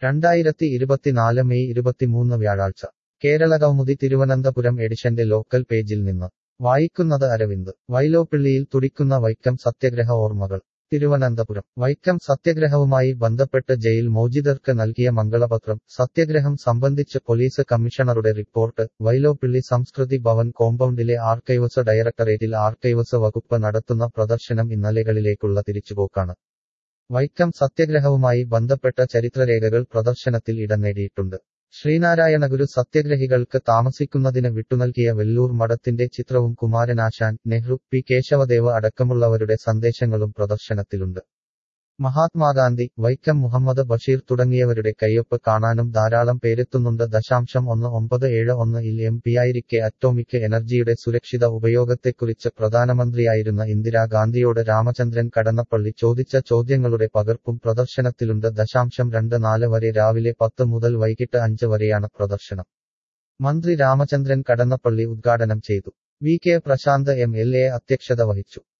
2024 May 23 വ്യാഴാഴ്ച കേരളകൗമുദി തിരുവനന്തപുരം എഡിഷന്റെ local പേജിൽ നിന്ന് വായിക്കുന്നത് അരവിന്ദ്. വൈലോപ്പിള്ളിയിൽ തുടിക്കുന്ന വൈക്കം സത്യഗ്രഹ ഓർമ്മകൾ. തിരുവനന്തപുരം. വൈക്കം സത്യഗ്രഹവുമായി ബന്ധപ്പെട്ട് ജയിൽ മോചിതർക്ക് നൽകിയ മംഗളപത്രം, സത്യഗ്രഹം സംബന്ധിച്ച് പോലീസ് കമ്മീഷണറുടെ റിപ്പോർട്ട്, വൈലോപ്പിള്ളി സംസ്കൃതി ഭവൻ കോമ്പൗണ്ടിലെ ആർക്കൈവ്സ് ഡയറക്ടറേറ്റിൽ ആർക്കൈവ്സ് വകുപ്പ് നടത്തുന്ന പ്രദർശനം ഇന്നലെകളിലേക്കുള്ള തിരിച്ചുപോക്കാണ്. വൈക്കം സത്യഗ്രഹവുമായി ബന്ധപ്പെട്ട ചരിത്രരേഖകൾ പ്രദർശനത്തിൽ ഇടം നേടിയിട്ടുണ്ട്. ശ്രീനാരായണഗുരു സത്യഗ്രഹികൾക്ക് താമസിക്കുന്നതിന് വിട്ടുനൽകിയ വെല്ലൂർ മഠത്തിന്റെ ചിത്രവും കുമാരനാശാൻ, നെഹ്റു, പി കേശവദേവ് അടക്കമുള്ളവരുടെ സന്ദേശങ്ങളും പ്രദർശനത്തിലുണ്ട്. മഹാത്മാഗാന്ധി, വൈക്കം മുഹമ്മദ് ബഷീർ തുടങ്ങിയവരുടെ കയ്യൊപ്പ് കാണാനും ധാരാളം പേരെത്തുന്നുണ്ട്. 1971-ൽ എം.പിയായിരിക്കെ അറ്റോമിക് എനർജിയുടെ സുരക്ഷിത ഉപയോഗത്തെക്കുറിച്ച് പ്രധാനമന്ത്രിയായിരുന്ന ഇന്ദിരാഗാന്ധിയോട് രാമചന്ദ്രൻ കടന്നപ്പള്ളി ചോദിച്ച ചോദ്യങ്ങളുടെ പകർപ്പും പ്രദർശനത്തിലുണ്ട്. 24 വരെ രാവിലെ 10 മുതൽ വൈകിട്ട് 5 വരെയാണ് പ്രദർശനം. മന്ത്രി രാമചന്ദ്രൻ കടന്നപ്പള്ളി ഉദ്ഘാടനം ചെയ്തു. വി. കെ. പ്രശാന്ത് എം.എൽ.എ. അധ്യക്ഷത വഹിച്ചു.